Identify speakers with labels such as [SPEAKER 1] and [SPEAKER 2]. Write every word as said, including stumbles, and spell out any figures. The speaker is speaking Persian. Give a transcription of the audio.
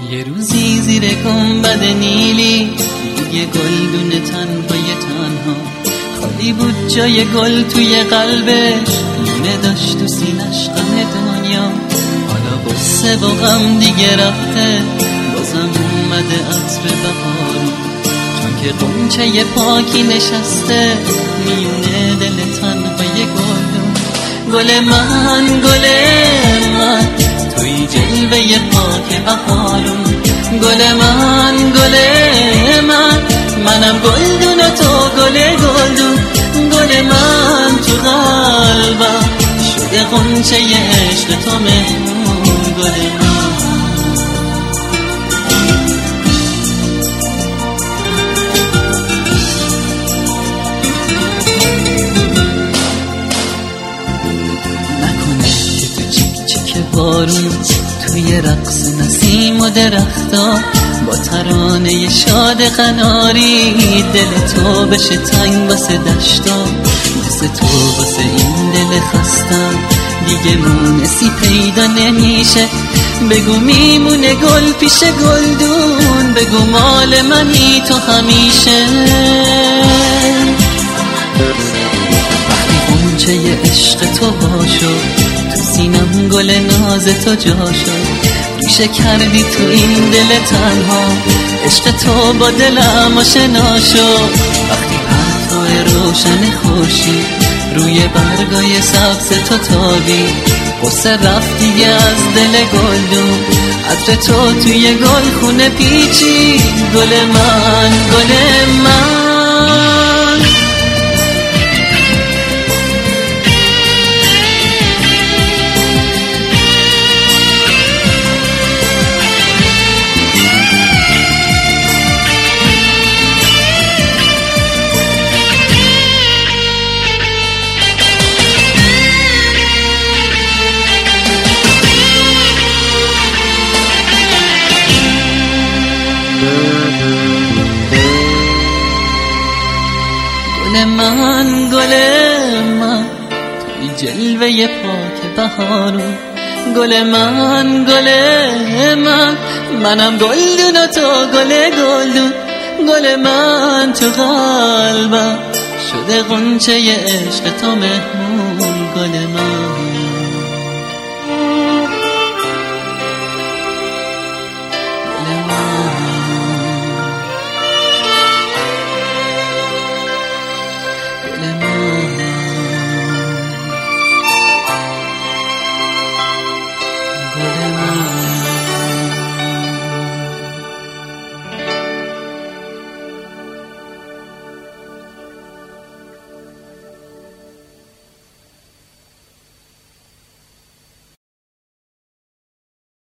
[SPEAKER 1] یه روزی زیر گنبد نیلی یه گلدون تنهای تنها خالی بود جای گل توی قلبش، لونه داشت تو سینش غم دنیا. حالا غصه و غم دیگه رفته، بازم اومده عطر بهارون، چون که غنچه پاکی نشسته میونه دل تنهای گلدون. گل من گل من توی جلوه پاک بهارون، گل من گل من منم گلدون و تو گل گلدون. گل من تو قلبم شده غنچه عشق تو مهمون. گل من نکنه که تو چیک چیک بارون توی رقص نسیم و درختا با ترانه شاد قناری دل تو بشه تنگ واسه دشتا. مثل تو واسه این دل خستم دیگه مونسی پیدا نمیشه. بگو میمونه گل پیش گلدون، بگو مال منی تو همیشه. وقتی غنچه عشق تو باشو تو سینم گل ناز تو جا شد، ریشه کردی تو این دل تنها، عشق تو با دلم آشنا شد. وقتی پرتو روشن خورشید روی برگای سبز تو تابید، غصه رفت دیگه از دل گلدون، عطر تو توی گل خونه پیچید. گل من گل من گل من گل من توی جلوه پاک بهارون، گل من گل من منم گلدون و تو گل گلدون. گل من تو قلبم شده غنچه عشق تو مهمون. گل من